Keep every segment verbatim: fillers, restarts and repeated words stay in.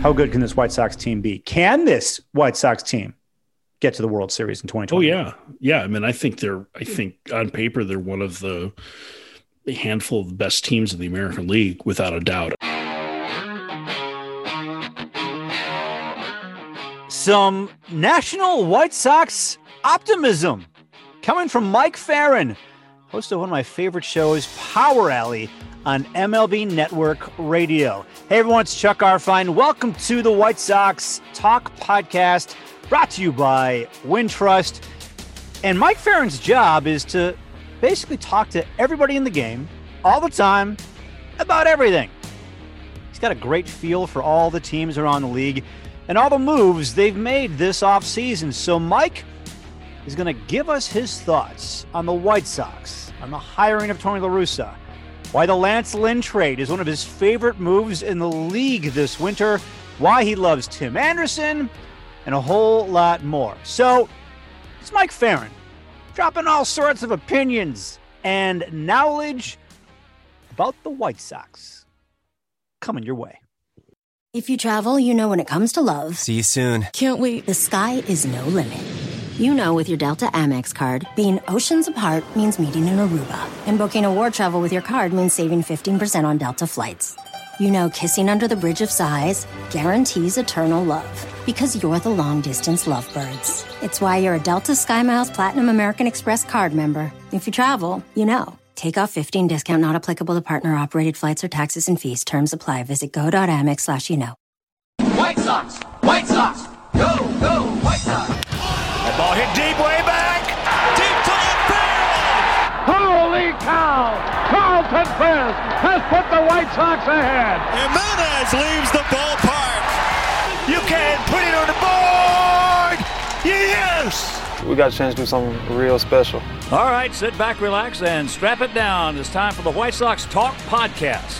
How good can this White Sox team be? Can this White Sox team get to the World Series in twenty twenty? Oh yeah. Yeah. I mean, I think they're, I think on paper, they're one of the a handful of the best teams in the American League, without a doubt. Some National White Sox optimism coming from Mike Ferrin, host of one of my favorite shows, Power Alley, on M L B Network Radio. Hey everyone, it's Chuck Arfine. Welcome to the White Sox Talk Podcast, brought to you by Wintrust. And Mike Ferrin's job is to basically talk to everybody in the game all the time about everything. He's got a great feel for all the teams around the league and all the moves they've made this offseason. So Mike is going to give us his thoughts on the White Sox, on the hiring of Tony La Russa, why the Lance Lynn trade is one of his favorite moves in the league this winter, why he loves Tim Anderson, and a whole lot more. So it's Mike Ferrin, dropping all sorts of opinions and knowledge about the White Sox. Coming your way. If you travel, you know when it comes to love. See you soon. Can't wait. The sky is no limit. You know with your Delta Amex card, being oceans apart means meeting in Aruba. And booking a war travel with your card means saving fifteen percent on Delta flights. You know kissing under the bridge of sighs guarantees eternal love. Because you're the long-distance lovebirds. It's why you're a Delta SkyMiles Platinum American Express card member. If you travel, you know. Take off fifteen discount not applicable to partner-operated flights or taxes and fees. Terms apply. Visit go.amex slash you know. White Sox! White Sox! Go, go, White Sox! That ball hit deep, way back! Deep to left field! Holy cow! Carlton Fisk has put the White Sox ahead! Jimenez leaves the ballpark! You can put it on the board! Yes! We got a chance to do something real special. All right, sit back, relax, and strap it down. It's time for the White Sox Talk Podcast.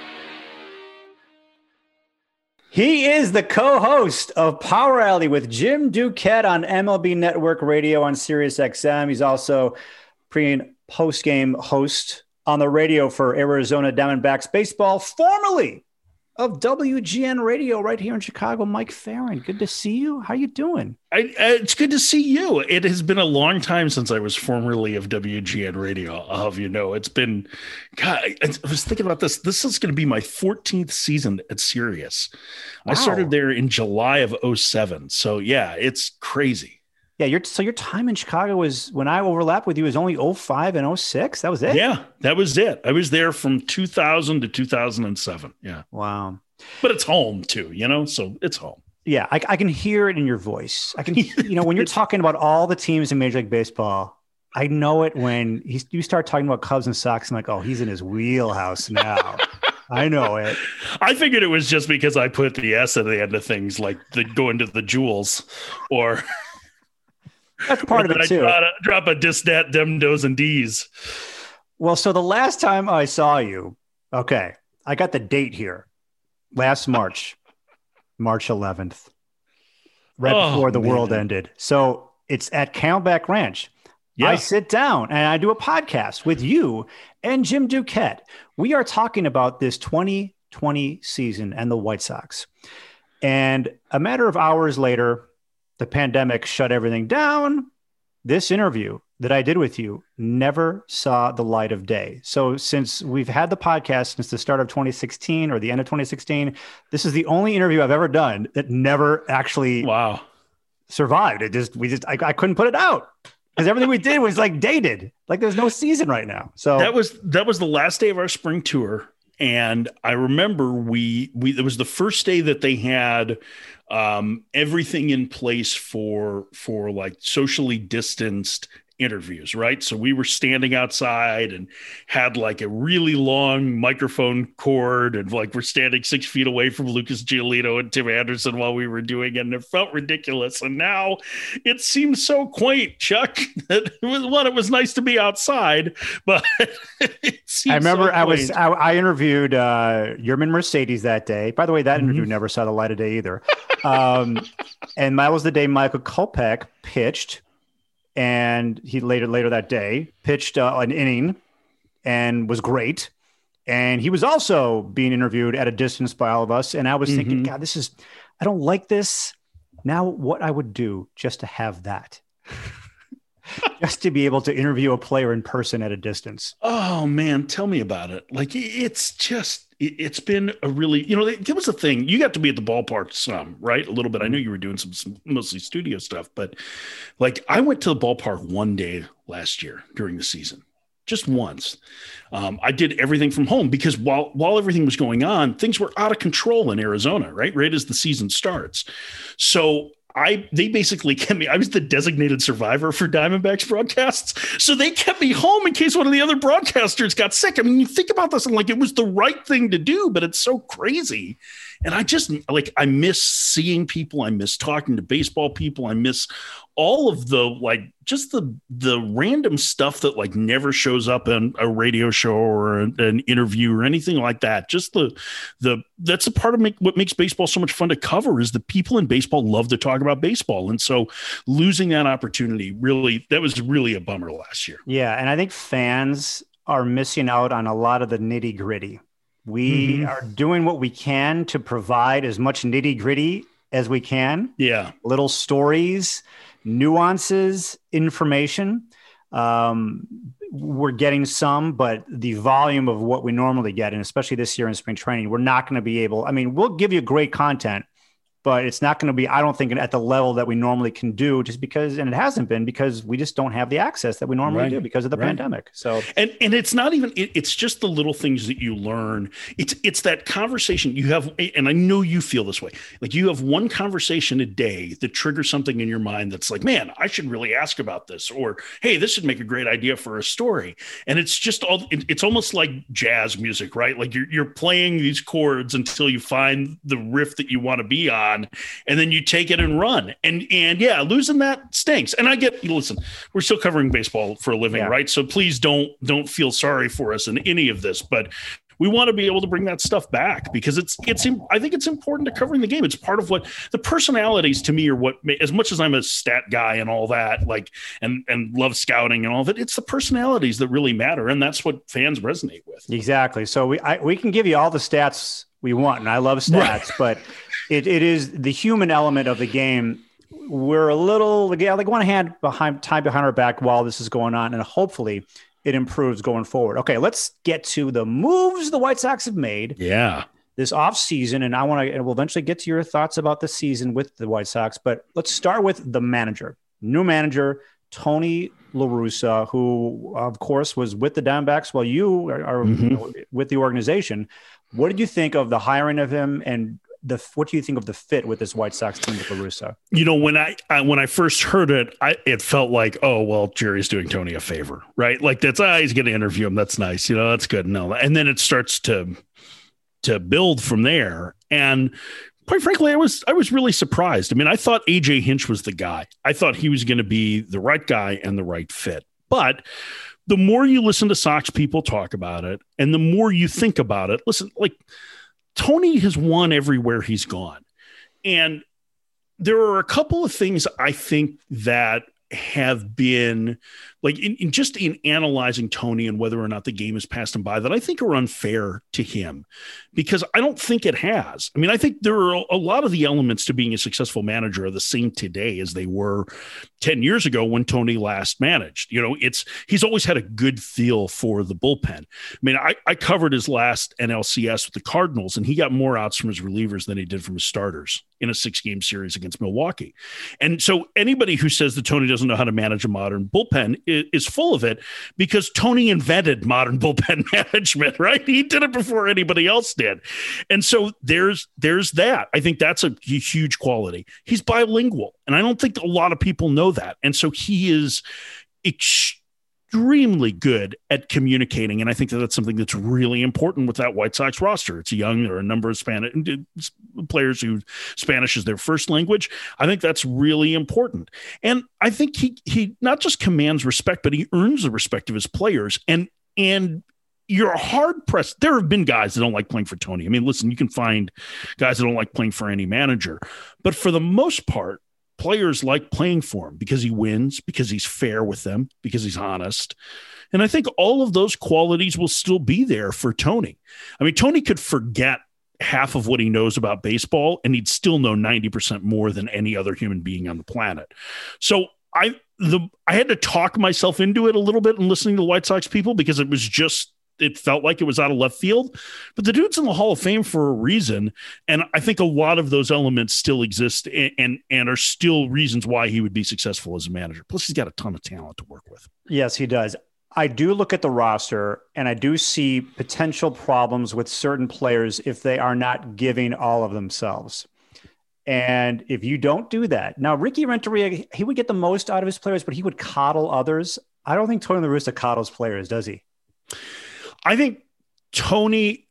He is the co-host of Power Alley with Jim Duquette on M L B Network Radio on Sirius X M. He's also pre- and post-game host on the radio for Arizona Diamondbacks baseball, formerly of W G N Radio right here in Chicago. Mike Ferrin, good to see you. How you doing? I, uh, it's good to see you. It has been a long time since I was formerly of W G N Radio. I'll have you know, it's been, God, I, I was thinking about this. This is going to be my fourteenth season at Sirius. Wow. I started there in July of oh seven. So yeah, it's crazy. Yeah, your so your time in Chicago was, when I overlapped with you, was only oh five and oh six. That was it? Yeah, that was it. I was there from two thousand to two thousand seven. Yeah. Wow. But it's home too, you know, so it's home. Yeah, I, I can hear it in your voice. I can, you know, when you're talking about all the teams in Major League Baseball, I know it when he, you start talking about Cubs and Sox. I'm like, oh, he's in his wheelhouse now. I know it. I figured it was just because I put the S at the end of things, like the going to the Jewels, or that's part of it too. I drop a dis, dat, dem, dos, and D's. Well, so the last time I saw you, okay, I got the date here. Last March, March eleventh, right oh, before the man. world ended. So it's at Camelback Ranch. Yeah. I sit down and I do a podcast with you and Jim Duquette. We are talking about this twenty twenty season and the White Sox. And a matter of hours later, the pandemic shut everything down. This interview that I did with you never saw the light of day. So since we've had the podcast since the start of twenty sixteen or the end of twenty sixteen, this is the only interview I've ever done that never actually wow survived. It just, we just, I, I couldn't put it out because everything we did was like dated. Like there's no season right now. So that was, that was the last day of our spring tour. And I remember we, we, it was the first day that they had um, everything in place for, for like socially distanced interviews, right? So we were standing outside and had like a really long microphone cord, and like we're standing six feet away from Lucas Giolito and Tim Anderson while we were doing it, and it felt ridiculous. And now it seems so quaint, Chuck. That it was one, it was nice to be outside, but it I remember so I was I, I interviewed uh, Yerman Mercedes that day. By the way, that mm-hmm. interview never saw the light of day either. Um, and that was the day Michael Kopech pitched. And he later later that day pitched uh, an inning and was great. And he was also being interviewed at a distance by all of us. And I was mm-hmm. thinking, God, this is, I don't like this. Now what I would do just to have that, just to be able to interview a player in person at a distance. Oh man, tell me about it. Like it's just, it's been a really, you know, there was a thing, you got to be at the ballpark some, right? A little bit. I know you were doing some, some mostly studio stuff, but like I went to the ballpark one day last year during the season. Just once. Um, I did everything from home because while while everything was going on, things were out of control in Arizona, right? Right as the season starts. So I they basically kept me, I was the designated survivor for Diamondbacks broadcasts. So they kept me home in case one of the other broadcasters got sick. I mean, you think about this and like it was the right thing to do, but it's so crazy. And I just like I miss seeing people. I miss talking to baseball people. I miss all of the like just the the random stuff that like never shows up in a radio show or an, an interview or anything like that. Just the the that's a part of make, what makes baseball so much fun to cover is the people in baseball love to talk about baseball. And so losing that opportunity really that was really a bummer last year. Yeah, and I think fans are missing out on a lot of the nitty gritty. We mm-hmm. are doing what we can to provide as much nitty gritty as we can. Yeah. Little stories, nuances, information. Um, we're getting some, but the volume of what we normally get, and especially this year in spring training, we're not going to be able, I mean, we'll give you great content, but it's not going to be, I don't think, at the level that we normally can do just because, and it hasn't been because we just don't have the access that we normally right. do because of the right. pandemic. So, and, and it's not even, it, it's just the little things that you learn. It's, it's that conversation you have. And I know you feel this way. Like you have one conversation a day that triggers something in your mind. That's like, man, I should really ask about this, or, hey, this would make a great idea for a story. And it's just all, it, it's almost like jazz music, right? Like you're, you're playing these chords until you find the riff that you want to be on. And then you take it and run. And, and yeah, losing that stinks. And I get, listen, we're still covering baseball for a living, yeah. right? So please don't, don't feel sorry for us in any of this, but we want to be able to bring that stuff back because it's, it's, I think it's important to covering the game. It's part of what the personalities to me are what, as much as I'm a stat guy and all that, like, and, and love scouting and all of it, it's the personalities that really matter. And that's what fans resonate with. Exactly. So we, I, we can give you all the stats we want, and I love stats, right. but it, it is the human element of the game. We're a little, like, like one hand behind, time behind our back while this is going on, and hopefully it improves going forward. Okay, let's get to the moves the White Sox have made. Yeah. This offseason, and I want to, and we'll eventually get to your thoughts about the season with the White Sox, but let's start with the manager. New manager, Tony La Russa, who, of course, was with the Diamondbacks while you are, are mm-hmm. you know, with the organization. What did you think of the hiring of him, and the what do you think of the fit with this White Sox team with La Russa? You know, when I, I when I first heard it, I it felt like, oh well, Jerry's doing Tony a favor, right? Like that's ah, he's going to interview him. That's nice, you know, that's good. No, and then it starts to to build from there. And quite frankly, I was I was really surprised. I mean, I thought A J Hinch was the guy. I thought he was going to be the right guy and the right fit, but the more you listen to Sox people talk about it and the more you think about it, listen, like Tony has won everywhere he's gone. And there are a couple of things I think that have been like in, in just in analyzing Tony and whether or not the game has passed him by that I think are unfair to him, because I don't think it has. I mean, I think there are a lot of the elements to being a successful manager are the same today as they were ten years ago when Tony last managed. You know, it's, he's always had a good feel for the bullpen. I mean, I, I covered his last N L C S with the Cardinals, and he got more outs from his relievers than he did from his starters in a six game series against Milwaukee. And so anybody who says that Tony doesn't know how to manage a modern bullpen is, is full of it, because Tony invented modern bullpen management, right? He did it before anybody else did. And so there's, there's that. I think that's a huge quality. He's bilingual, and I don't think a lot of people know that. And so he is extremely good at communicating. And I think that that's something that's really important with that White Sox roster. It's young. There are a number of Spanish players who Spanish is their first language. I think that's really important. And I think he, he not just commands respect, but he earns the respect of his players. And, and, you're hard pressed. There have been guys that don't like playing for Tony. I mean, listen, you can find guys that don't like playing for any manager, but for the most part, players like playing for him because he wins, because he's fair with them, because he's honest. And I think all of those qualities will still be there for Tony. I mean, Tony could forget half of what he knows about baseball, and he'd still know ninety percent more than any other human being on the planet. So I the I had to talk myself into it a little bit in listening to the White Sox people, because it was just, it felt like it was out of left field. But the dude's in the Hall of Fame for a reason, and I think a lot of those elements still exist and and, and are still reasons why he would be successful as a manager. Plus, he's got a ton of talent to work with. Yes, he does. I do look at the roster, and I do see potential problems with certain players if they are not giving all of themselves. And if you don't do that, now Ricky Renteria, he would get the most out of his players, but he would coddle others. I don't think Tony La Russa coddles players, does he? I think Tony,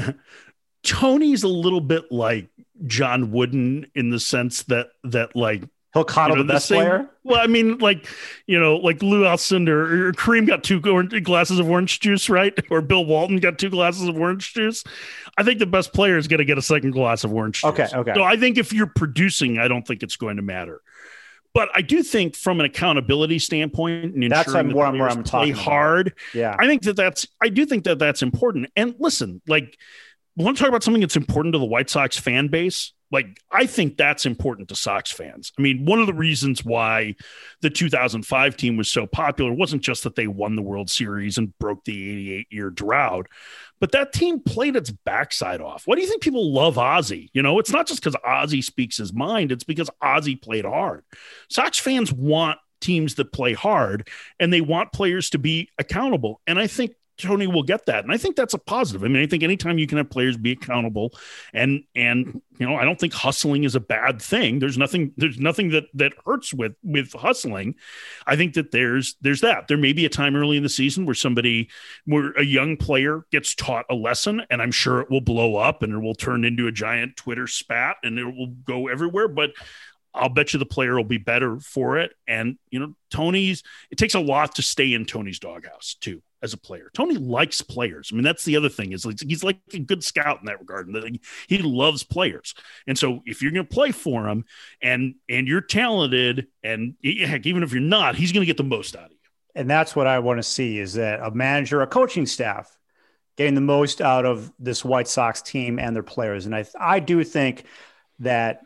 Tony's a little bit like John Wooden in the sense that, that like, he'll coddle you know, the best the same, player. Well, I mean, like, you know, like Lou Alcindor or Kareem got two glasses of orange juice, right? Or Bill Walton got two glasses of orange juice. I think the best player is going to get a second glass of orange juice. Okay, okay. So I think if you're producing, I don't think it's going to matter. But I do think from an accountability standpoint and that's ensuring that where I'm, players where I'm play talking hard, about. Yeah, I think that that's, I do think that that's important. And listen, like, we want to talk about something that's important to the White Sox fan base. Like, I think that's important to Sox fans. I mean, one of the reasons why the two thousand five team was so popular wasn't just that they won the World Series and broke the eighty-eight year drought, but that team played its backside off. Why do you think people love Ozzie? You know, it's not just because Ozzie speaks his mind. It's because Ozzie played hard. Sox fans want teams that play hard, and they want players to be accountable. And I think Tony will get that. And I think that's a positive. I mean, I think anytime you can have players be accountable and, and, you know, I don't think hustling is a bad thing. There's nothing, there's nothing that, that hurts with, with hustling. I think that there's, there's that. There may be a time early in the season where somebody, where a young player gets taught a lesson, and I'm sure it will blow up and it will turn into a giant Twitter spat and it will go everywhere. But I'll bet you the player will be better for it. And, you know, Tony's, it takes a lot to stay in Tony's doghouse too, as a player. Tony likes players. I mean, that's the other thing is like, he's like a good scout in that regard. And he loves players. And so if you're going to play for him and, and you're talented, and heck, even if you're not, he's going to get the most out of you. And that's what I want to see, is that a manager, a coaching staff getting the most out of this White Sox team and their players. And I, I do think that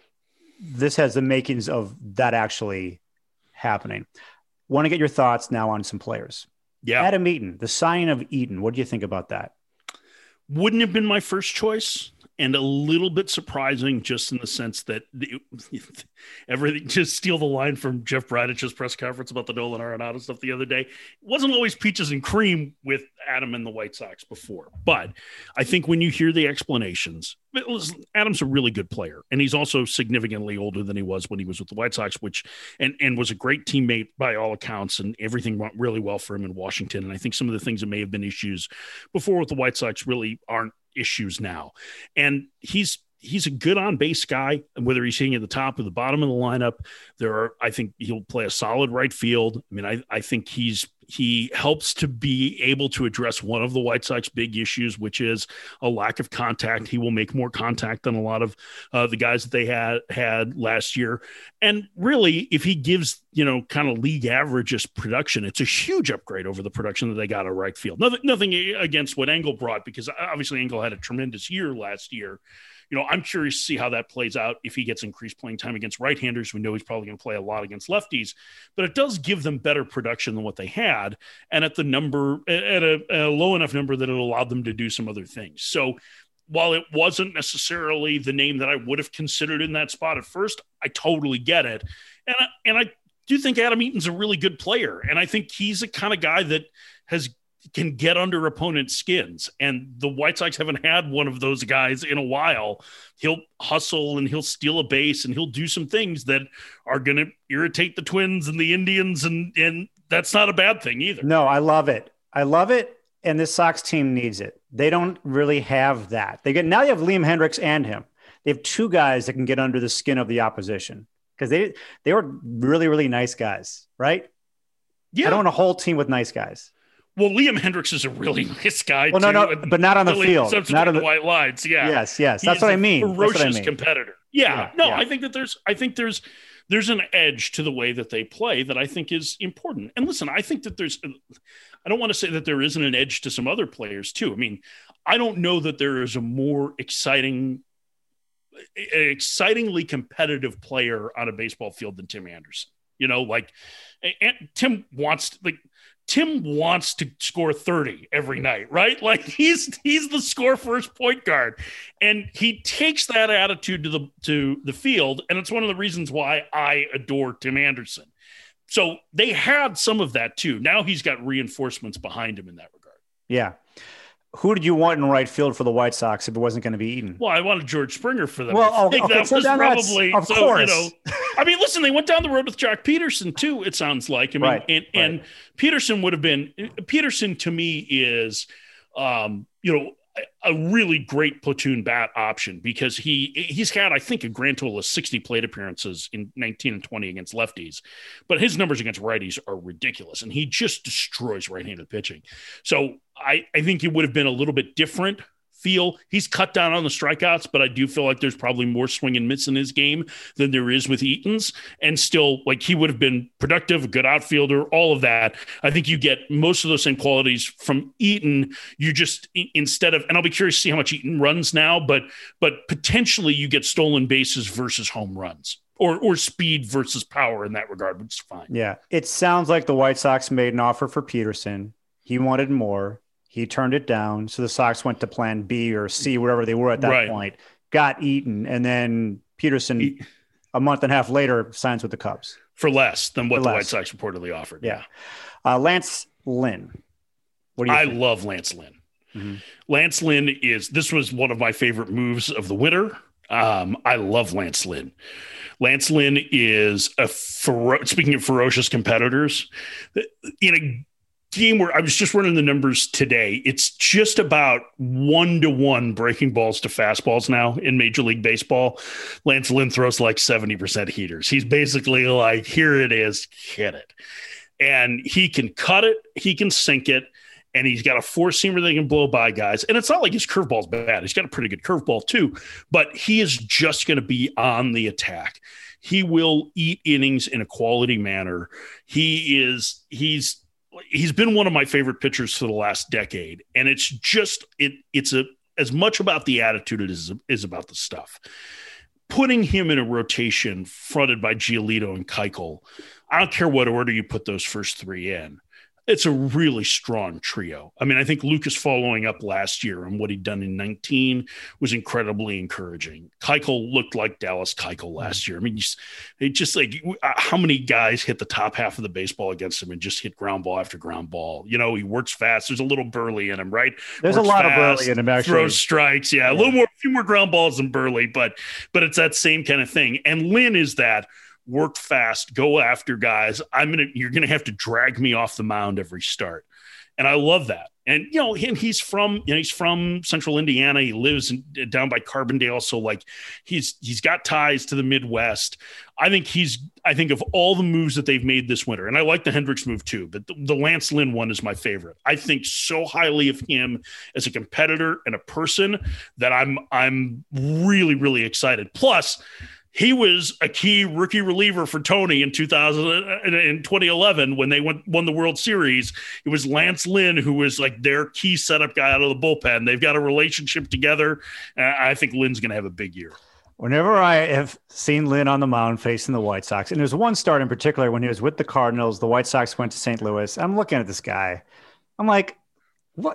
this has the makings of that actually happening. Want to get your thoughts now on some players. Yeah. Adam Eaton, the signing of Eaton. What do you think about that? Wouldn't have been my first choice, and a little bit surprising just in the sense that it, everything, just steal the line from Jeff Bradich's press conference about the Nolan Arenado stuff the other day. It wasn't always peaches and cream with Adam and the White Sox before, but I think when you hear the explanations, listen, Adam's a really good player, and he's also significantly older than he was when he was with the White Sox, which and and was a great teammate by all accounts, and everything went really well for him in Washington. And I think some of the things that may have been issues before with the White Sox really aren't issues now. And he's he's a good on base guy, whether he's hitting at the top or the bottom of the lineup. There are, I think he'll play a solid right field. I mean, I, I think he's, he helps to be able to address one of the White Sox big issues, which is a lack of contact. He will make more contact than a lot of uh, the guys that they had had last year. And really, if he gives, you know, kind of league averages production, it's a huge upgrade over the production that they got at right field. Nothing, nothing against what Engel brought, because obviously Engel had a tremendous year last year. You know, I'm curious to see how that plays out if he gets increased playing time against right-handers. We know he's probably going to play a lot against lefties, but it does give them better production than what they had, and at the number, at a, a low enough number that it allowed them to do some other things. So while it wasn't necessarily the name that I would have considered in that spot at first, I totally get it. And I, and I do think Adam Eaton's a really good player, and I think he's the kind of guy that has can get under opponents' skins. And the White Sox haven't had one of those guys in a while. He'll hustle and he'll steal a base and he'll do some things that are going to irritate the Twins and the Indians. And, and that's not a bad thing either. No, I love it. I love it. And this Sox team needs it. They don't really have that. They get, now they have Liam Hendriks and him. They have two guys that can get under the skin of the opposition, because they, they were really, really nice guys, right? Yeah. I don't want a whole team with nice guys. Well, Liam Hendriks is a really nice guy. Well, too, no, no, but not on the field. Not on the white lines. Yeah. Yes, yes. That's what I mean. Ferocious That's what I mean. competitor. Yeah. yeah no, yeah. I think that there's, I think there's, there's an edge to the way that they play that I think is important. And listen, I think that there's, I don't want to say that there isn't an edge to some other players too. I mean, I don't know that there is a more exciting, excitingly competitive player on a baseball field than Tim Anderson. You know, like, and Tim wants to, like, Tim wants to score thirty every night, right? Like he's he's the score first point guard, and he takes that attitude to the to the field, and it's one of the reasons why I adore Tim Anderson. So they had some of that too. Now he's got reinforcements behind him in that regard. Yeah. Who did you want in right field for the White Sox if it wasn't going to be Eaton? Well, I wanted George Springer for them. Well, I think okay, that so was probably, of so, course. You know, I mean, listen, they went down the road with Jock Peterson too, it sounds like. I mean, right, and, right. and Peterson would have been, Peterson to me is, um, you know, a really great platoon bat option because he he's had, I think, a grand total of sixty plate appearances in nineteen and twenty against lefties, but his numbers against righties are ridiculous, and he just destroys right-handed pitching. So I, I think it would have been a little bit different feel. He's cut down on the strikeouts, but I do feel like there's probably more swing and miss in his game than there is with Eaton's. And still, like, he would have been productive, a good outfielder, all of that. I think you get most of those same qualities from Eaton. You just, instead of, and I'll be curious to see how much Eaton runs now, but but potentially you get stolen bases versus home runs. Or, or speed versus power in that regard, which is fine. Yeah. It sounds like the White Sox made an offer for Peterson. He wanted more. He turned it down. So the Sox went to plan B or C, wherever they were at that right. point, got Eaton. And then Peterson, he, a month and a half later, signs with the Cubs. For less than what for the less. White Sox reportedly offered. Yeah. Uh, Lance Lynn. What do you I think? love Lance Lynn. Mm-hmm. Lance Lynn is, this was one of my favorite moves of the winter. Um, I love Lance Lynn. Lance Lynn is a, fero- speaking of ferocious competitors, in a game where I was just running the numbers today, it's just about one to one breaking balls to fastballs now in Major League Baseball. Lance Lynn throws like seventy percent heaters. He's basically like, here it is, hit it. And he can cut it, he can sink it, and he's got a four-seamer that can blow by guys. And it's not like his curveball's bad. He's got a pretty good curveball too, but he is just going to be on the attack. He will eat innings in a quality manner. He is, he's, He's been one of my favorite pitchers for the last decade. And it's just, it it's a as much about the attitude as it is about the stuff. Putting him in a rotation fronted by Giolito and Keuchel, I don't care what order you put those first three in. It's a really strong trio. I mean, I think Lucas following up last year and what he'd done in nineteen was incredibly encouraging. Keuchel looked like Dallas Keuchel last year. I mean, just, it just like how many guys hit the top half of the baseball against him and just hit ground ball after ground ball. You know, he works fast. There's a little Burley in him, right? There's works a lot fast, of Burley in him, actually. Throws strikes. Yeah, yeah, a little more, a few more ground balls than Burley, but but it's that same kind of thing. And Lynn is that. Work fast, go after guys. I'm gonna, you're gonna have to drag me off the mound every start, and I love that. And you know, him, he's from, you know, he's from Central Indiana. He lives in, down by Carbondale, so like he's he's got ties to the Midwest. I think he's, I think of all the moves that they've made this winter, and I like the Hendricks move too, but the, the Lance Lynn one is my favorite. I think so highly of him as a competitor and a person that I'm I'm really really excited. Plus, he was a key rookie reliever for Tony in two thousand in twenty eleven when they went won the World Series. It was Lance Lynn who was like their key setup guy out of the bullpen. They've got a relationship together. Uh, I think Lynn's going to have a big year. Whenever I have seen Lynn on the mound facing the White Sox, and there's one start in particular when he was with the Cardinals, the White Sox went to Saint Louis. I'm looking at this guy. I'm like, what?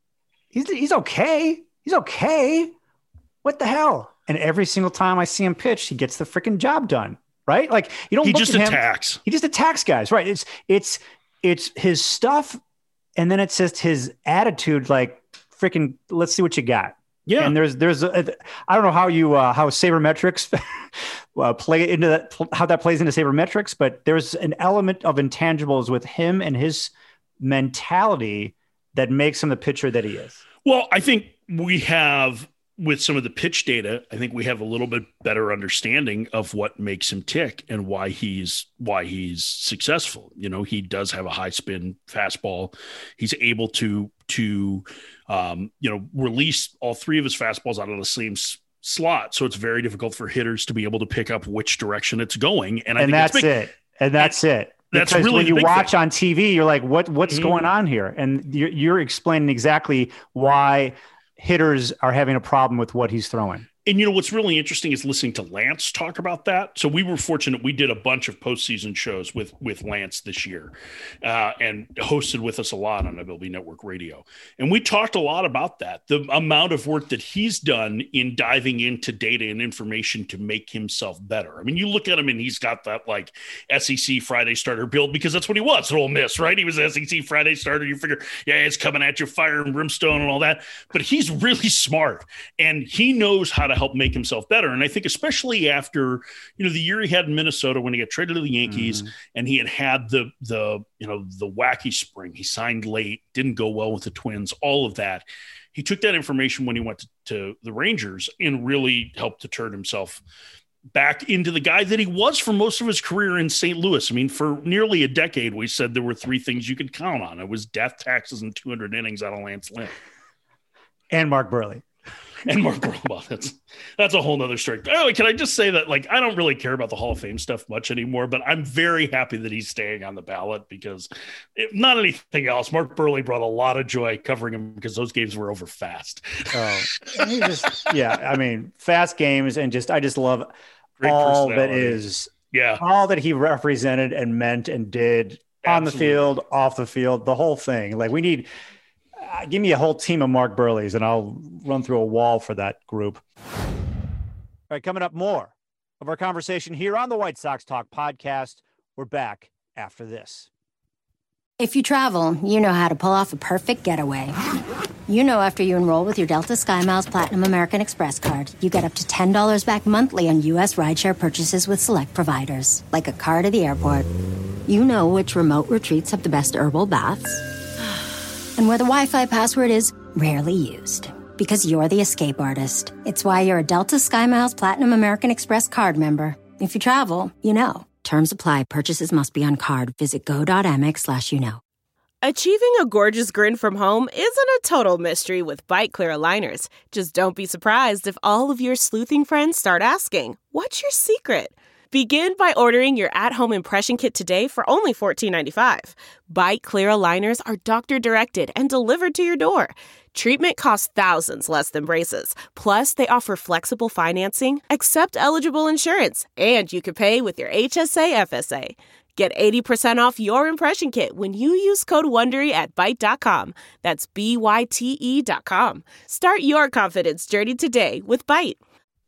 He's he's okay. He's okay. What the hell? And every single time I see him pitch, he gets the freaking job done, right? Like you don't. He look just at him, attacks. He just attacks guys, right? It's it's it's his stuff, and then it's just his attitude. Like freaking, let's see what you got. Yeah. And there's there's a, I don't know how you uh, how sabermetrics uh, play into that, how that plays into sabermetrics, but there's an element of intangibles with him and his mentality that makes him the pitcher that he is. Well, I think we have. With some of the pitch data, I think we have a little bit better understanding of what makes him tick and why he's why he's successful. You know, he does have a high spin fastball. He's able to to um, you know release all three of his fastballs out of the same s- slot, so it's very difficult for hitters to be able to pick up which direction it's going. And I and think that's big. it. And that's and, it. That's because really when the you big watch thing. on T V, you're like, what what's Mm-hmm. going on here? And you're, you're explaining exactly why hitters are having a problem with what he's throwing. And you know what's really interesting is listening to Lance talk about that. So we were fortunate; we did a bunch of postseason shows with with Lance this year, uh, and hosted with us a lot on M L B Network Radio. And we talked a lot about that, the amount of work that he's done in diving into data and information to make himself better. I mean, you look at him and he's got that like S E C Friday starter build because that's what he was at Ole Miss, right? He was an S E C Friday starter. You figure, yeah, it's coming at you, fire and brimstone and all that. But he's really smart, and he knows how to help make himself better. And I think especially after, you know, the year he had in Minnesota when he got traded to the Yankees, mm-hmm. and he had had the, the, you know, the wacky spring, he signed late, didn't go well with the Twins, all of that. He took that information when he went to, to the Rangers and really helped to turn himself back into the guy that he was for most of his career in Saint Louis. I mean, for nearly a decade, we said there were three things you could count on. It was death, taxes, and two hundred innings out of Lance Lynn. And Mark Burley. And Mark Burley. Well, that's that's a whole nother story. Oh, can I just say that, like, I don't really care about the Hall of Fame stuff much anymore, but I'm very happy that he's staying on the ballot because if not anything else, Mark Burley brought a lot of joy covering him because those games were over fast. Oh, he just, yeah. I mean, fast games, and just, I just love Great all that is, yeah, all that he represented and meant and did Absolutely. On the field, off the field, the whole thing. Like, we need, uh, give me a whole team of Mark Burleys and I'll run through a wall for that group. All right, coming up, more of our conversation here on the White Sox Talk podcast. We're back after this. If you travel, you know how to pull off a perfect getaway. You know after you enroll with your Delta SkyMiles Platinum American Express card, you get up to ten dollars back monthly on U S rideshare purchases with select providers, like a car to the airport. You know which remote retreats have the best herbal baths, and where the Wi-Fi password is rarely used. Because you're the escape artist. It's why you're a Delta SkyMiles Platinum American Express card member. If you travel, you know. Terms apply. Purchases must be on card. Visit go.amex slash you know. Achieving a gorgeous grin from home isn't a total mystery with Bite Clear aligners. Just don't be surprised if all of your sleuthing friends start asking, what's your secret? Begin by ordering your at-home impression kit today for only fourteen ninety-five. Bite Clear aligners are doctor-directed and delivered to your door. Treatment costs thousands less than braces. Plus, they offer flexible financing, accept eligible insurance, and you can pay with your H S A F S A. Get eighty percent off your impression kit when you use code WONDERY at byte dot com. That's B Y T E dot com. Start your confidence journey today with Byte.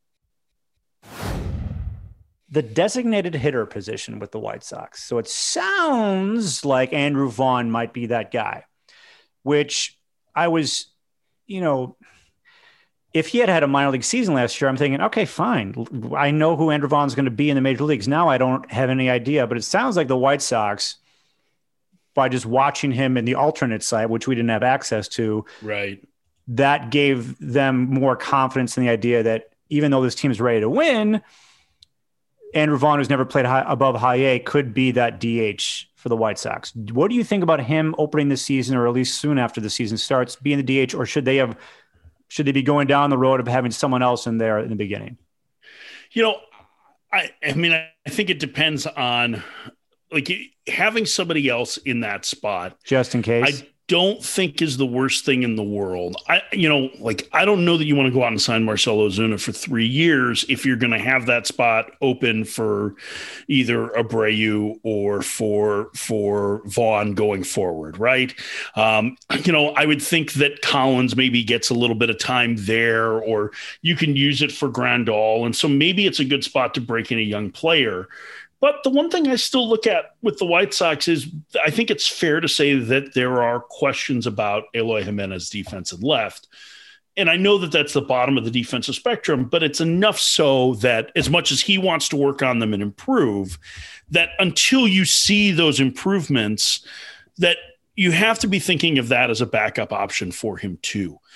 The designated hitter position with the White Sox. So it sounds like Andrew Vaughn might be that guy, which I was, you know, if he had had a minor league season last year, I'm thinking, okay, fine. I know who Andrew Vaughn's going to be in the major leagues. Now I don't have any idea, but it sounds like the White Sox, by just watching him in the alternate site, which we didn't have access to, right, that gave them more confidence in the idea that even though this team is ready to win, Andrew Vaughn, who's never played high, above high A, could be that D H for the White Sox. What do you think about him opening the season, or at least soon after the season starts, being the D H, or should they have, should they be going down the road of having someone else in there in the beginning? You know, I, I mean, I think it depends on, like, having somebody else in that spot just in case. I don't think is the worst thing in the world. I, you know, like, I don't know that you want to go out and sign Marcell Ozuna for three years if you're going to have that spot open for either Abreu or for, for Vaughn going forward. Right. Um, you know, I would think that Collins maybe gets a little bit of time there, or you can use it for Grandal. And so maybe it's a good spot to break in a young player. But the one thing I still look at with the White Sox is I think it's fair to say that there are questions about Eloy Jimenez defense and left. And I know that that's the bottom of the defensive spectrum, but it's enough so that as much as he wants to work on them and improve, that until you see those improvements, that you have to be thinking of that as a backup option for him too.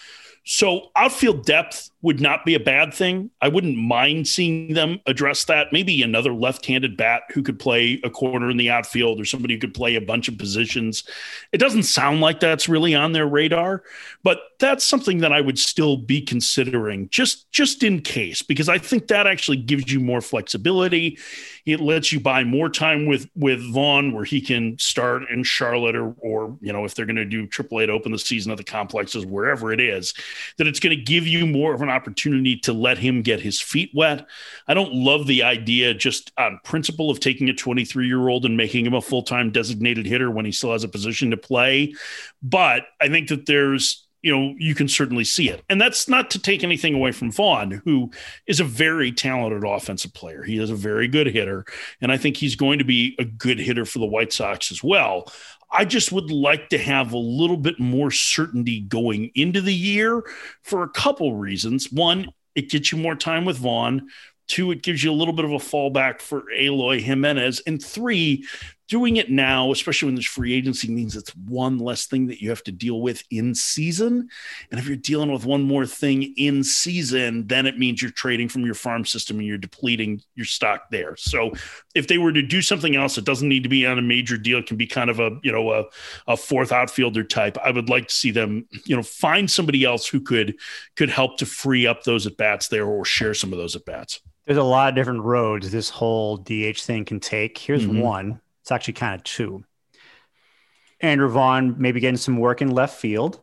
So outfield depth would not be a bad thing. I wouldn't mind seeing them address that. Maybe another left-handed bat who could play a corner in the outfield, or somebody who could play a bunch of positions. It doesn't sound like that's really on their radar, but that's something that I would still be considering just, just in case, because I think that actually gives you more flexibility. It lets you buy more time with, with Vaughn, where he can start in Charlotte, or, or, you know, if they're going to do triple A to open the season at the complexes, wherever it is, that it's going to give you more of an opportunity to let him get his feet wet. I don't love the idea, just on principle, of taking a twenty-three year old and making him a full-time designated hitter when he still has a position to play. But I think that there's, you know, you can certainly see it. And that's not to take anything away from Vaughn, who is a very talented offensive player. He is a very good hitter, and I think he's going to be a good hitter for the White Sox as well. I just would like to have a little bit more certainty going into the year for a couple reasons. One, it gets you more time with Vaughn. Two, it gives you a little bit of a fallback for Eloy Jimenez. And three, doing it now, especially when there's free agency, means it's one less thing that you have to deal with in season. And if you're dealing with one more thing in season, then it means you're trading from your farm system and you're depleting your stock there. So if they were to do something else, it doesn't need to be on a major deal. It can be kind of a, you know, a, a fourth outfielder type. I would like to see them, you know, find somebody else who could, could help to free up those at bats there, or share some of those at bats. There's a lot of different roads this whole D H thing can take. Here's mm-hmm. one. It's actually kind of two. Andrew Vaughn maybe getting some work in left field.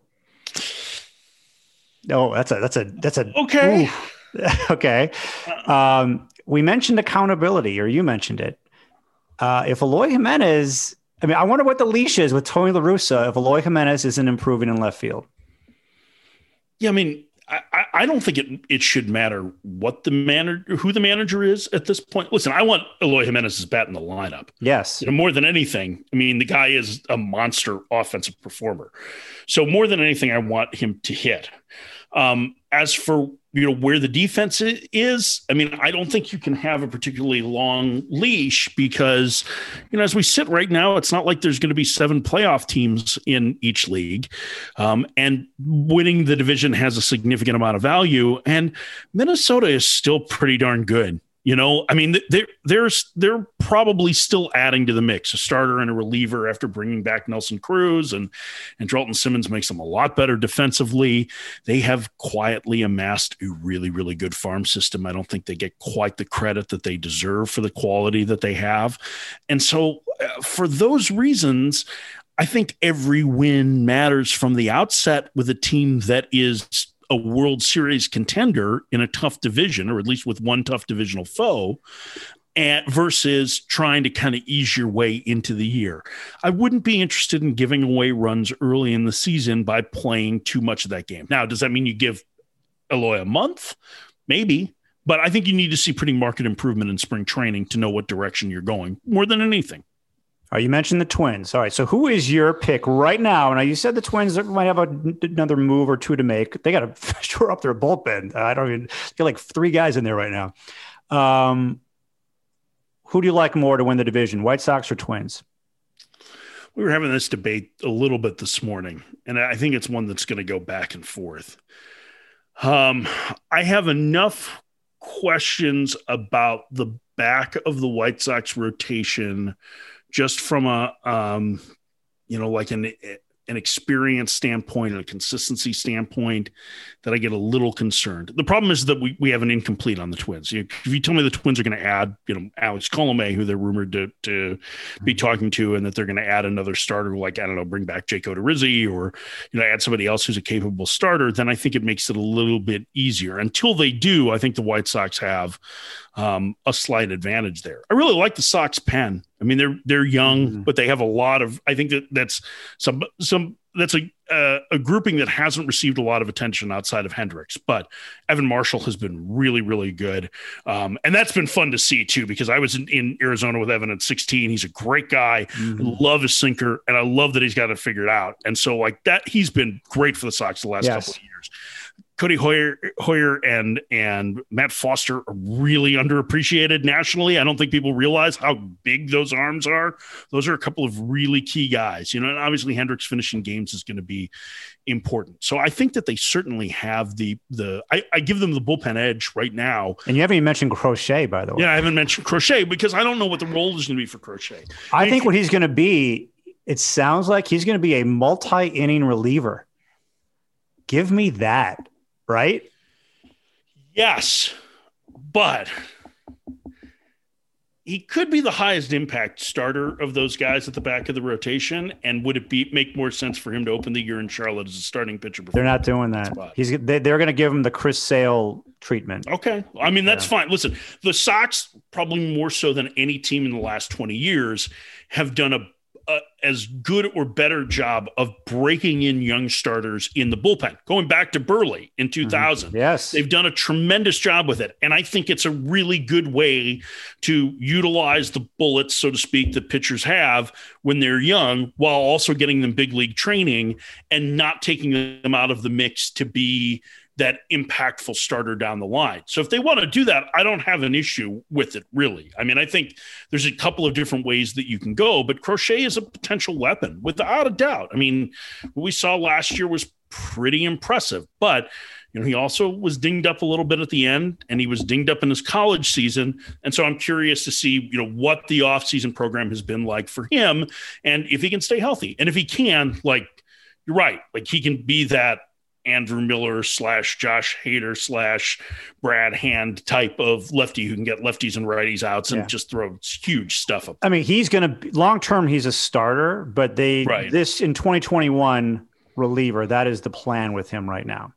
Oh, that's a that's a that's a okay. okay. Um, we mentioned accountability, or you mentioned it. Uh, if Eloy Jimenez, I mean, I wonder what the leash is with Tony La Russa if Eloy Jimenez isn't improving in left field. Yeah, I mean, I, I don't think it it should matter what the manager, who the manager is at this point. Listen, I want Eloy Jimenez's bat in the lineup. Yes. You know, more than anything, I mean, the guy is a monster offensive performer. So more than anything, I want him to hit. Um, as for, you know, where the defense is, I mean, I don't think you can have a particularly long leash because, you know, as we sit right now, it's not like there's going to be seven playoff teams in each league. Um, and winning the division has a significant amount of value. And Minnesota is still pretty darn good. You know, I mean, they're, they're, they're probably still adding to the mix, a starter and a reliever after bringing back Nelson Cruz, and, and Drelton Simmons makes them a lot better defensively. They have quietly amassed a really, really good farm system. I don't think they get quite the credit that they deserve for the quality that they have. And so uh, for those reasons, I think every win matters from the outset with a team that is a World Series contender in a tough division, or at least with one tough divisional foe, and versus trying to kind of ease your way into the year. I wouldn't be interested in giving away runs early in the season by playing too much of that game. Now, does that mean you give Eloy a month? Maybe, but I think you need to see pretty marked improvement in spring training to know what direction you're going more than anything. All right, you mentioned the Twins. All right, so who is your pick right now? Now, you said the Twins might have a, another move or two to make. They got to shore up their bullpen. I don't even get like three guys in there right now. Um, who do you like more to win the division, White Sox or Twins? We were having this debate a little bit this morning, and I think it's one that's going to go back and forth. Um, I have enough questions about the back of the White Sox rotation just from a, um, you know, like an an experience standpoint and a consistency standpoint, that I get a little concerned. The problem is that we we have an incomplete on the Twins. You, if you tell me the Twins are going to add, you know, Alex Colomé, who they're rumored to to be talking to, and that they're going to add another starter, like, I don't know, bring back Jake Odorizzi, or, you know, add somebody else who's a capable starter, then I think it makes it a little bit easier. Until they do, I think the White Sox have um, a slight advantage there. I really like the Sox pen. I mean, they're they're young, mm-hmm. but they have a lot of. I think that that's some some that's a uh, a grouping that hasn't received a lot of attention outside of Hendricks. But Evan Marshall has been really, really good, um, and that's been fun to see too. Because I was in, in Arizona with Evan at sixteen. He's a great guy. Mm-hmm. I love his sinker, and I love that he's got it figured out. And so, like that, he's been great for the Sox the last yes. couple of years. Cody Hoyer, Hoyer and and Matt Foster are really underappreciated nationally. I don't think people realize how big those arms are. Those are a couple of really key guys, you know, and obviously Hendricks finishing games is going to be important. So I think that they certainly have the, the, I, I give them the bullpen edge right now. And you haven't even mentioned Crochet, by the way. Yeah, I haven't mentioned Crochet because I don't know what the role is going to be for Crochet. I think what he's going to be, it sounds like he's going to be a multi-inning reliever. Give me that, right? Yes, but he could be the highest impact starter of those guys at the back of the rotation. And would it be make more sense for him to open the year in Charlotte as a starting pitcher? They're not doing that. Spot? He's they, they're going to give him the Chris Sale treatment. Okay. I mean, that's yeah. fine. Listen, the Sox, probably more so than any team in the last twenty years, have done a Uh, as good or better job of breaking in young starters in the bullpen, going back to Burley in two thousand. Mm-hmm. Yes. They've done a tremendous job with it. And I think it's a really good way to utilize the bullets, so to speak, that pitchers have when they're young, while also getting them big league training and not taking them out of the mix to be that impactful starter down the line. So if they want to do that, I don't have an issue with it, really. I mean, I think there's a couple of different ways that you can go, but Crochet is a potential weapon without a doubt. I mean, what we saw last year was pretty impressive, but you know, he also was dinged up a little bit at the end, and he was dinged up in his college season. And so I'm curious to see, you know, what the offseason program has been like for him and if he can stay healthy. And if he can, like, you're right, like he can be that Andrew Miller slash Josh Hader slash Brad Hand type of lefty who can get lefties and righties outs and yeah. just throw huge stuff up. I mean, he's going to long term, he's a starter, but they right. this in twenty twenty-one reliever, that is the plan with him right now.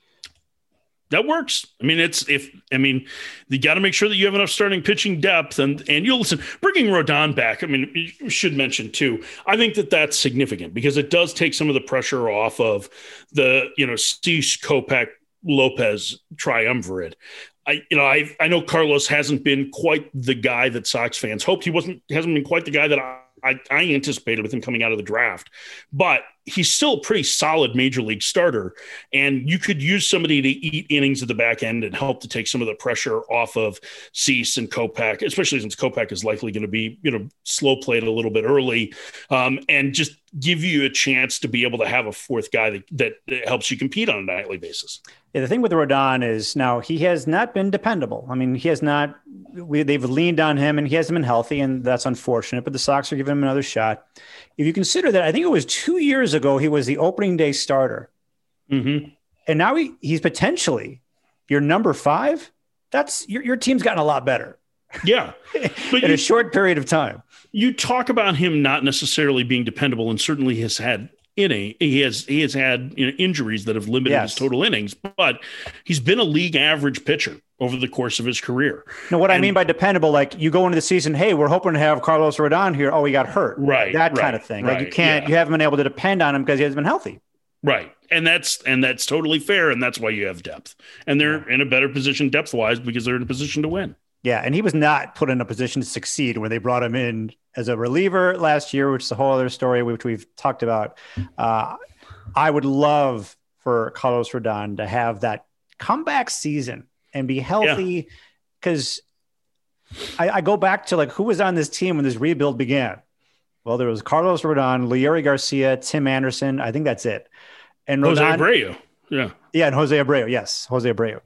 That works. I mean, it's if I mean, you got to make sure that you have enough starting pitching depth, and and you'll listen. Bringing Rodon back, I mean, you should mention too. I think that that's significant because it does take some of the pressure off of the you know Cease, Kopech, Lopez triumvirate. I you know I I know Carlos hasn't been quite the guy that Sox fans hoped he wasn't. Hasn't been quite the guy that I. I, I anticipated with him coming out of the draft, but he's still a pretty solid major league starter. And you could use somebody to eat innings at the back end and help to take some of the pressure off of Cease and Kopech, especially since Kopech is likely going to be, you know, slow played a little bit early, um, and just give you a chance to be able to have a fourth guy that, that, that helps you compete on a nightly basis. Yeah, the thing with Rodon is now he has not been dependable. I mean, he has not, we, they've leaned on him and he hasn't been healthy, and that's unfortunate, but the Sox are giving him another shot. If you consider that, I think it was two years ago, he was the opening day starter. Mm-hmm. And now he, he's potentially your number five. That's your, your team's gotten a lot better. Yeah. But in you, a short period of time. You talk about him not necessarily being dependable, and certainly has had inning. He has he has had you know, injuries that have limited yes. his total innings, but he's been a league average pitcher over the course of his career. No, what and, I mean by dependable, like you go into the season, hey, we're hoping to have Carlos Rodon here. Oh, he got hurt. Right. That right, kind of thing. Right, like you can't, yeah. you haven't been able to depend on him because he hasn't been healthy. Right. And that's, and that's totally fair. And that's why you have depth, and they're yeah. in a better position depth wise because they're in a position to win. Yeah. And he was not put in a position to succeed when they brought him in as a reliever last year, which is a whole other story, which we've talked about. Uh, I would love for Carlos Rodon to have that comeback season and be healthy. Because yeah. I, I go back to like who was on this team when this rebuild began. Well, there was Carlos Rodon, Leury Garcia, Tim Anderson. I think that's it. And Jose Rodon, Abreu. Yeah. Yeah. And Jose Abreu. Yes. Jose Abreu.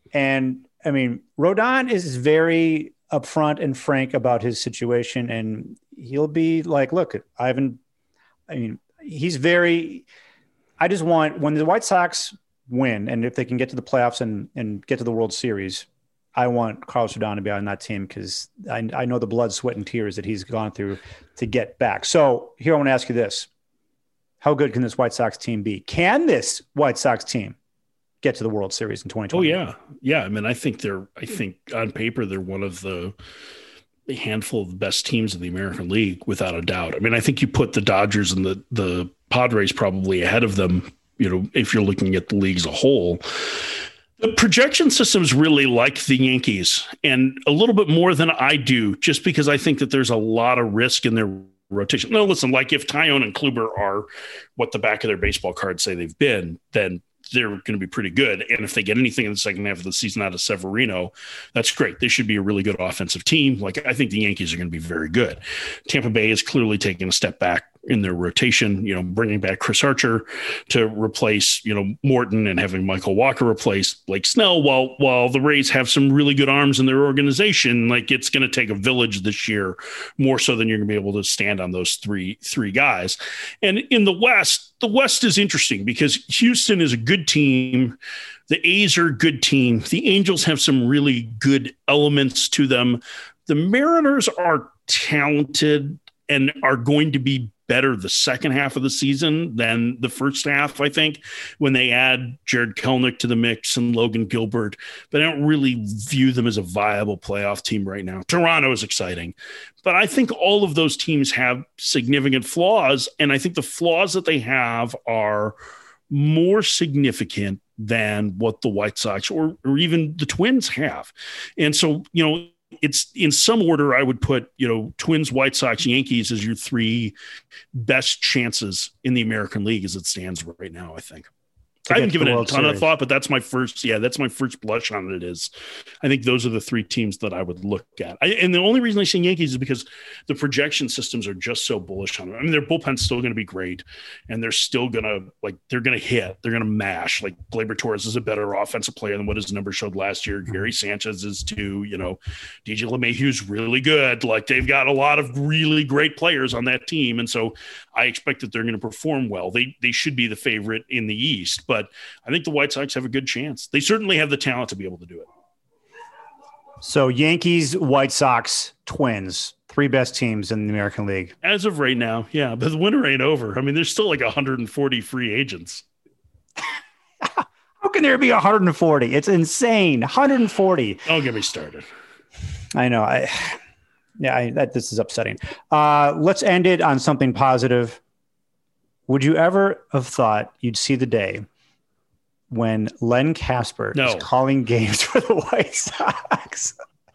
And I mean, Rodon is very upfront and frank about his situation. And he'll be like, look, I haven't, I mean, he's very, I just want when the White Sox win, and if they can get to the playoffs and, and get to the World Series, I want Carlos Rodon to be on that team because I, I know the blood, sweat, and tears that he's gone through to get back. So here I want to ask you this. How good can this White Sox team be? Can this White Sox team get to the World Series in twenty twenty? Oh, yeah. Yeah. I mean, I think they're, I think on paper, they're one of the a handful of the best teams in the American League, without a doubt. I mean, I think you put the Dodgers and the, the Padres probably ahead of them, you know, if you're looking at the league as a whole. The projection systems really like the Yankees, and a little bit more than I do, just because I think that there's a lot of risk in their rotation. No, listen, like if Tyone and Kluber are what the back of their baseball cards say they've been, then they're going to be pretty good. And if they get anything in the second half of the season out of Severino, that's great. They should be a really good offensive team. Like, I think the Yankees are going to be very good. Tampa Bay is clearly taking a step back in their rotation, you know, bringing back Chris Archer to replace, you know, Morton and having Michael Walker replace Blake Snell, while, while the Rays have some really good arms in their organization. Like, it's going to take a village this year, more so than you're going to be able to stand on those three, three guys. And in the West, the West is interesting because Houston is a good team. The A's are a good team. The Angels have some really good elements to them. The Mariners are talented and are going to be better the second half of the season than the first half, I think, when they add Jared Kelenic to the mix and Logan Gilbert. But I don't really view them as a viable playoff team right now. Toronto is exciting. But I think all of those teams have significant flaws, and I think the flaws that they have are more significant than what the White Sox or, or even the Twins have. And so, you know, it's in some order, I would put, you know, Twins, White Sox, Yankees as your three best chances in the American League as it stands right now, I think. I haven't given it a ton of thought, but that's my first, yeah, that's my first blush on it is I think those are the three teams that I would look at. I, and the only reason I say Yankees is because the projection systems are just so bullish on them. I mean, their bullpen's still going to be great, and they're still going to, like, they're going to hit, they're going to mash. Like, Gleyber Torres is a better offensive player than what his numbers showed last year. Gary Sanchez is too, you know, D J LeMahieu's really good. Like, they've got a lot of really great players on that team. And so I expect that they're going to perform well. They, they should be the favorite in the East, but I think the White Sox have a good chance. They certainly have the talent to be able to do it. So Yankees, White Sox, Twins, three best teams in the American League. As of right now, yeah, but the winter ain't over. I mean, there's still like one hundred forty free agents. How can there be one hundred forty? It's insane. one hundred forty. Don't get me started. I know. I yeah, I, that this is upsetting. Uh, let's end it on something positive. Would you ever have thought you'd see the day when Len Casper no. is calling games for the White Sox?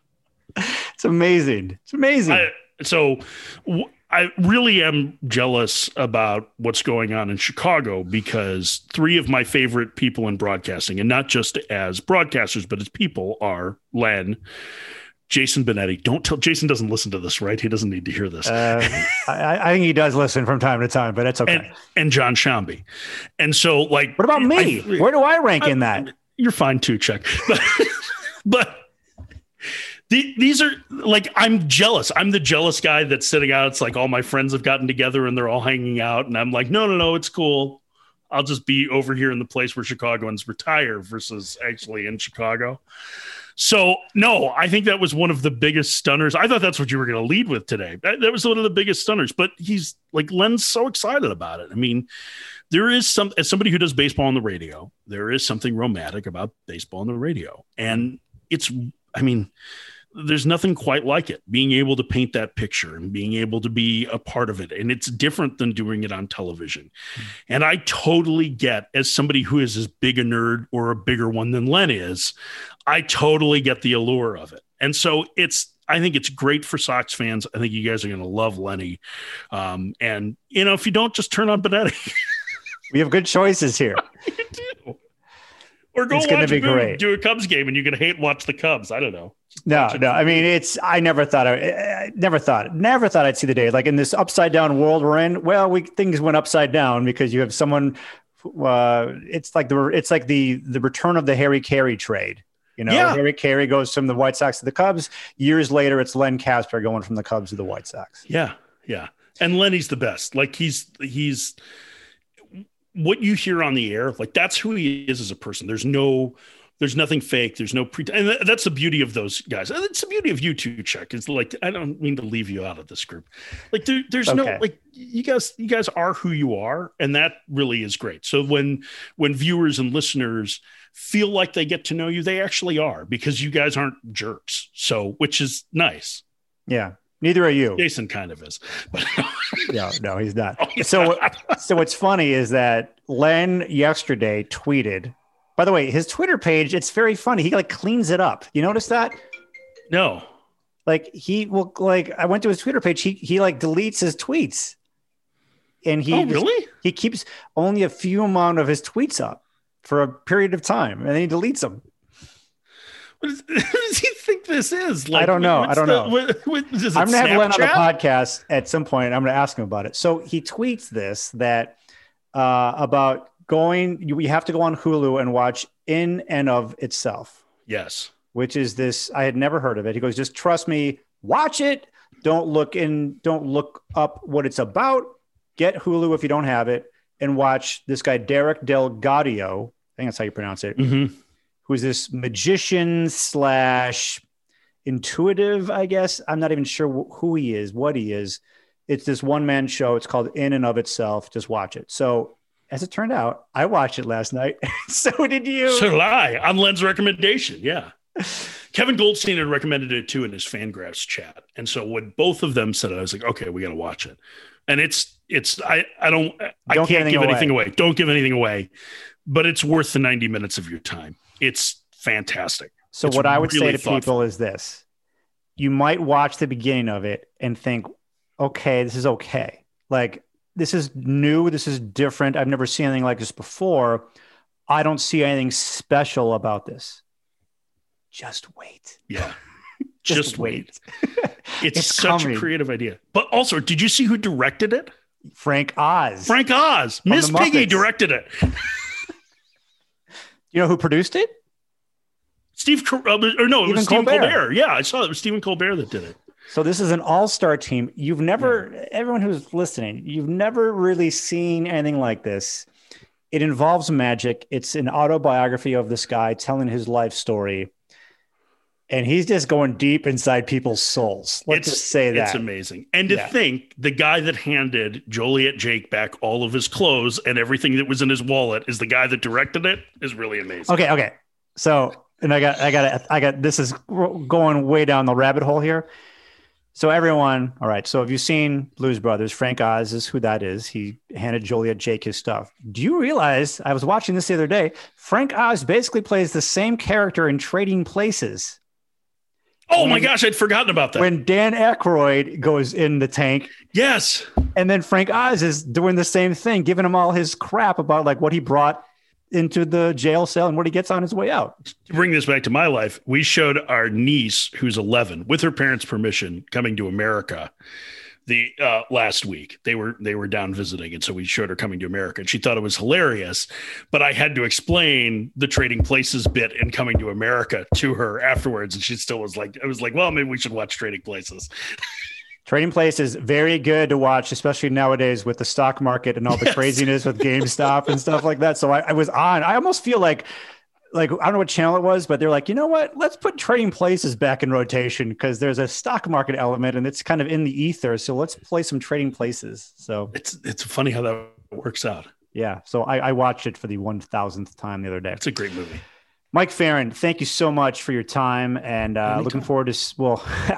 It's amazing. It's amazing. I, so w- I really am jealous about what's going on in Chicago because three of my favorite people in broadcasting, and not just as broadcasters, but as people, are Len, Jason Benetti. Don't tell Jason doesn't listen to this, right? He doesn't need to hear this. Uh, I, I think he does listen from time to time, but it's okay. And, and John Shambi. And so, like, what about me? I, Where do I rank I, in that? You're fine too, Chuck. But, but the, these are like, I'm jealous. I'm the jealous guy that's sitting out. It's like all my friends have gotten together and they're all hanging out. And I'm like, no, no, no, it's cool. I'll just be over here in the place where Chicagoans retire versus actually in Chicago. So, no, I think that was one of the biggest stunners. I thought that's what you were going to lead with today. That, that was one of the biggest stunners. But he's like, Len's so excited about it. I mean, there is some, as somebody who does baseball on the radio, there is something romantic about baseball on the radio. And it's, I mean, there's nothing quite like it, being able to paint that picture and being able to be a part of it. And it's different than doing it on television. Mm-hmm. And I totally get, as somebody who is as big a nerd or a bigger one than Len is, I totally get the allure of it. And so it's, I think it's great for Sox fans. I think you guys are going to love Lenny. Um, and, you know, if you don't, just turn on Benetti. We have good choices here. You do. Or go it's watch be a great. do a Cubs game and you're going to hate watch the Cubs. I don't know. Just no, no. I mean, it's, I never thought, I, I never thought, never thought I'd see the day. Like in this upside down world we're in, well, we things went upside down because you have someone, uh, it's like the, it's like the, the return of the Harry Carey trade. You know, yeah. Harry Carey goes from the White Sox to the Cubs. Years later, it's Len Casper going from the Cubs to the White Sox. Yeah, yeah. And Lenny's the best. Like he's he's what you hear on the air. Like that's who he is as a person. There's no, there's nothing fake. There's no pre. And that's the beauty of those guys. And it's the beauty of you too, Chuck. It's like I don't mean to leave you out of this group. Like there, there's okay. no like you guys. You guys are who you are, and that really is great. So when when viewers and listeners feel like they get to know you, they actually are, because you guys aren't jerks. So, which is nice. Yeah. Neither are you. Jason kind of is, but no, no, he's not. Oh, he's so, not. So what's funny is that Len yesterday tweeted, by the way, his Twitter page, it's very funny. He like cleans it up. You notice that? No. Like he will like, I went to his Twitter page. He, he like deletes his tweets and he, oh, really? he keeps only a few amount of his tweets up. for a period of time, and then he deletes them. What, is, what does he think this is? Like, I don't know. I don't the, know. What, what, is it I'm going to have Len on the Snapchat? podcast at some point. I'm going to ask him about it. So he tweets this, that uh, about going, you, you have to go on Hulu and watch In and of Itself. Yes. Which is this, I had never heard of it. He goes, just trust me, watch it. Don't look in, don't look up what it's about. Get Hulu if you don't have it, and watch this guy, Derek Delgadio. I think that's how you pronounce it. Mm-hmm. Who's this magician slash intuitive, I guess. I'm not even sure who he is, what he is. It's this one man show. It's called In and of Itself. Just watch it. So as it turned out, I watched it last night. So did you. So did I, on Len's recommendation. Yeah. Kevin Goldstein had recommended it too in his Fangraphs chat. And so when both of them said it, I was like, okay, we got to watch it. And it's, it's, I, I don't, I don't can't anything give away. anything away. Don't give anything away, but it's worth the ninety minutes of your time. It's fantastic. So it's what I would really say to thoughtful. people is this: you might watch the beginning of it and think, okay, this is okay. Like, this is new. This is different. I've never seen anything like this before. I don't see anything special about this. Just wait. Yeah. Just, Just wait. wait. It's, It's such coming. a creative idea. But also, did you see who directed it? Frank Oz. Frank Oz. From Miss the Piggy Muppets. directed it. You know who produced it? Steve, Col- uh, or no, it Stephen was Stephen Colbert. Colbert. Yeah, I saw it. It was Stephen Colbert that did it. So this is an all-star team. You've never, yeah. everyone who's listening, you've never really seen anything like this. It involves magic. It's an autobiography of this guy telling his life story. And he's just going deep inside people's souls. Let's it's, just say that. It's amazing. And to Yeah. think the guy that handed Joliet Jake back all of his clothes and everything that was in his wallet is the guy that directed it is really amazing. Okay. Okay. So, and I got, I got, I got, this is going way down the rabbit hole here. So everyone, all right. So have you seen Blues Brothers? Frank Oz is who that is. He handed Joliet Jake his stuff. Do you realize, I was watching this the other day, Frank Oz basically plays the same character in Trading Places. Oh when, my gosh, I'd forgotten about that. When Dan Aykroyd goes in the tank. Yes. And then Frank Oz is doing the same thing, giving him all his crap about like what he brought into the jail cell and what he gets on his way out. To bring this back to my life, we showed our niece, who's eleven, with her parents' permission, Coming to America the uh, last week. They were they were down visiting, and so we showed her Coming to America, and she thought it was hilarious. But I had to explain the Trading Places bit in Coming to America to her afterwards, and she still was like, I was like, well, maybe we should watch Trading Places. Trading Places, very good to watch, especially nowadays with the stock market and all the Yes. craziness with GameStop and stuff like that. So I, I was on. I almost feel like, like I don't know what channel it was, but they're like, you know what? Let's put Trading Places back in rotation because there's a stock market element and it's kind of in the ether. So let's play some Trading Places. So It's it's funny how that works out. yeah. So I, I watched it for the one thousandth time the other day. It's a great movie. Mike Farron, thank you so much for your time, and uh, looking forward to s- well.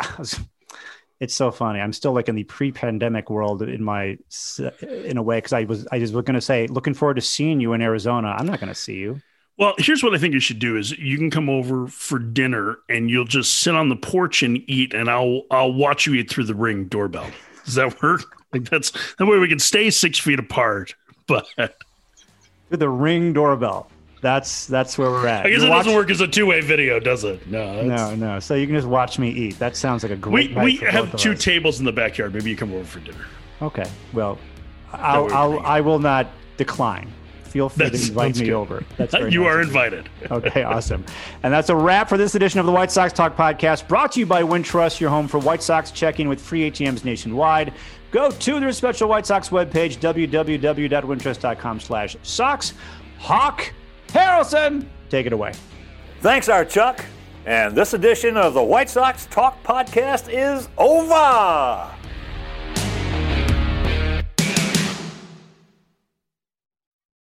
It's so funny. I'm still like in the pre-pandemic world in my, in a way, because I was, I just was going to say, looking forward to seeing you in Arizona. I'm not going to see you. Well, here's what I think you should do is you can come over for dinner and you'll just sit on the porch and eat, and I'll I'll watch you eat through the Ring doorbell. Does that work? Like that's that way we can stay six feet apart. But With the Ring doorbell. That's that's where we're at. I guess You it watch- doesn't work as a two-way video, does it? No. No, no. So you can just watch me eat. That sounds like a great We night we for have both of two us. tables in the backyard. Maybe you come over for dinner. Okay. Well, I'll, way I'll, we can- I will not decline. Feel free That to invite sounds me good. over. That's very You nice are of you. invited. Okay, awesome. And that's a wrap for this edition of the White Sox Talk Podcast, brought to you by Wintrust, your home for White Sox checking with free A T Ms nationwide. Go to their special White Sox webpage, w w w dot wintrust dot com slash Sox. Hawk Harrelson, take it away. Thanks, Art Chuck. And this edition of the White Sox Talk Podcast is over.